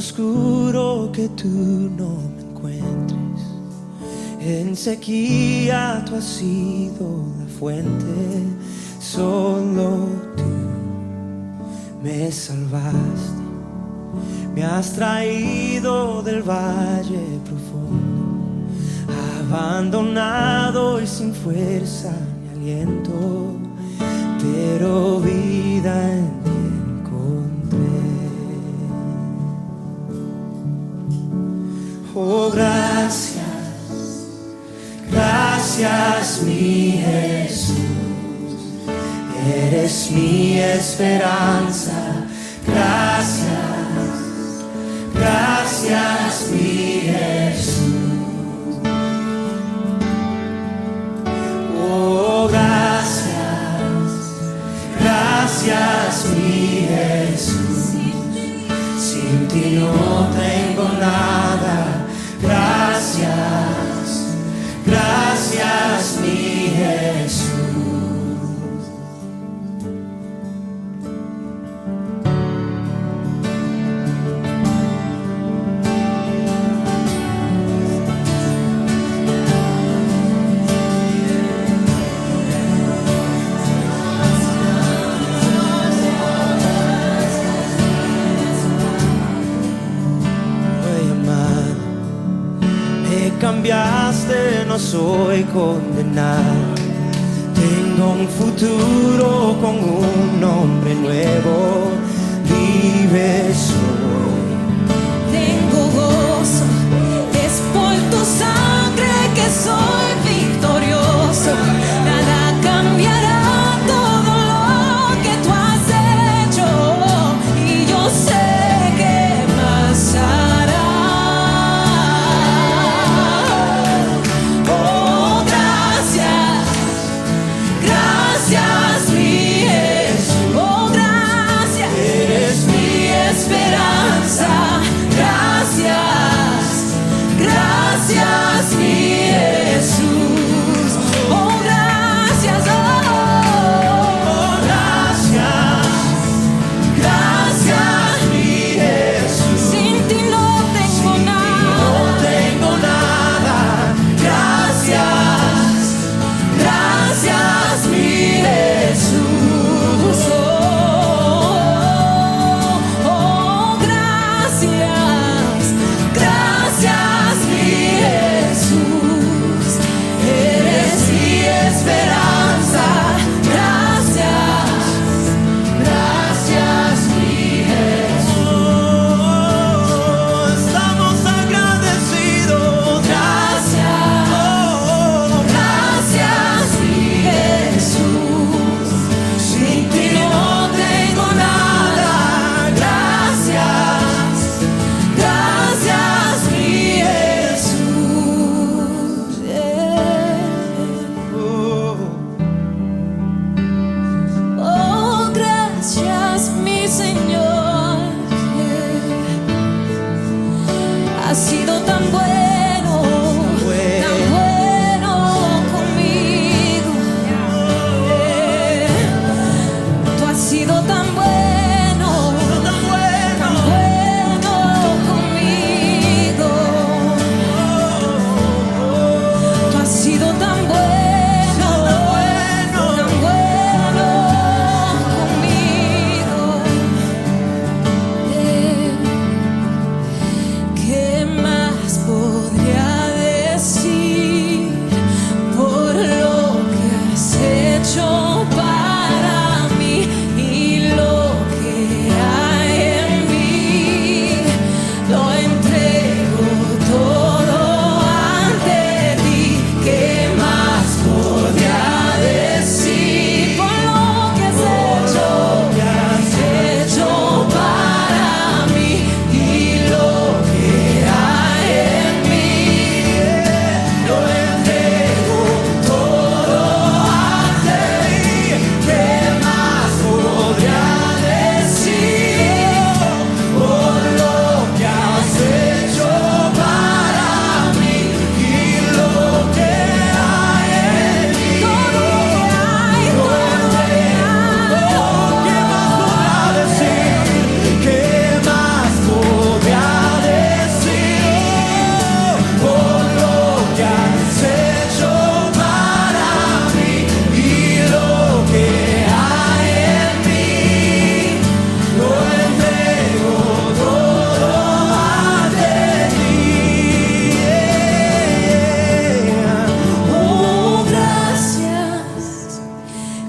oscuro que tú no me encuentres. En sequía tú has sido la fuente. Solo tú me salvaste. Me has traído del valle profundo, abandonado y sin fuerza ni aliento, pero vida en ti encontré. Oh, gracias, gracias mi Jesús, eres mi esperanza. Gracias, gracias mi Jesús. Oh, gracias, gracias mi Jesús. Sin ti no tengo nada. Gracias, gracias mi Jesús. Cambiaste, no soy condenado. Tengo un futuro con un nombre nuevo. Vive soy. Tengo gozo, es por tu sangre que soy victorioso. Nada cambiará todo lo que tú has hecho, y yo sé que más hará. Esperanza, gracias, gracias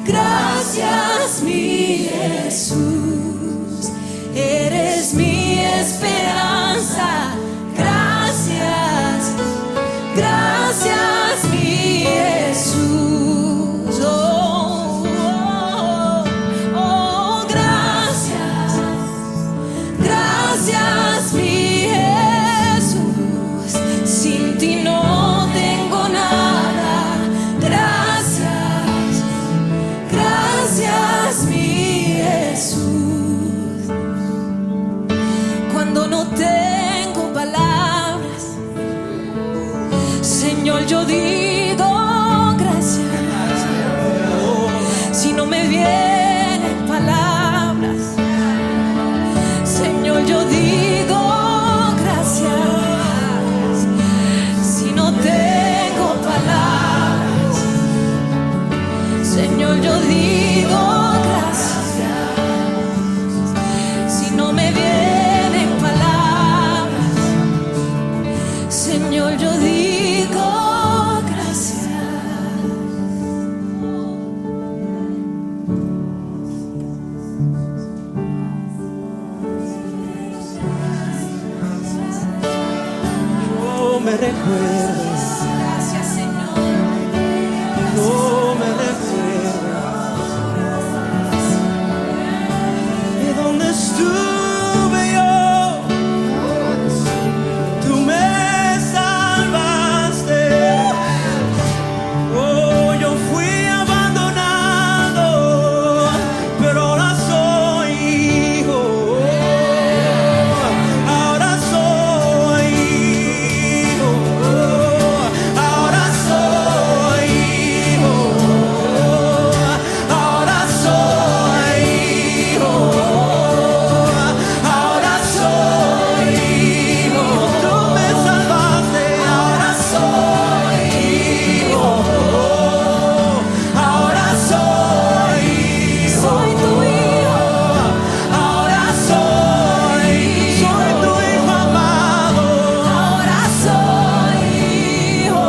Gracias mi Jesús, eres mi esperanza. Gracias, gracias mi Jesús. Oh, oh, oh, gracias, gracias mi Jesús. Sin ti no tengo nada. Gracias, gracias mi Jesús. Cuando no tengo palabras, Señor, yo digo gracias. Si no me vienen palabras, Señor, yo digo gracias. Si no tengo palabras, Señor, yo digo gracias. Si no me vienen palabras, Señor, yo digo gracias. No me recuerdes, Gracias, Señor. no me recuerdes de dónde estuve yo. Tú me salvaste. Oh, yo fui abandonado, pero ahora soy hijo. Ahora soy hijo. Ahora soy hijo. Ahora soy hijo. Ahora soy hijo. Tú me salvaste. Ahora soy hijo. Ahora soy hijo. Soy tu hijo. Ahora soy tu hijo amado. Ahora soy hijo.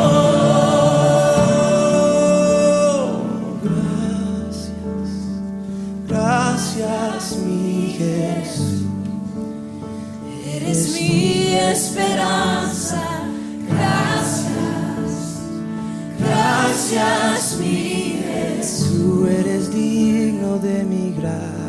Gracias mi Jesús. Eres mi esperanza. Gracias, gracias mi Jesús. Tú eres digno de mi gracia.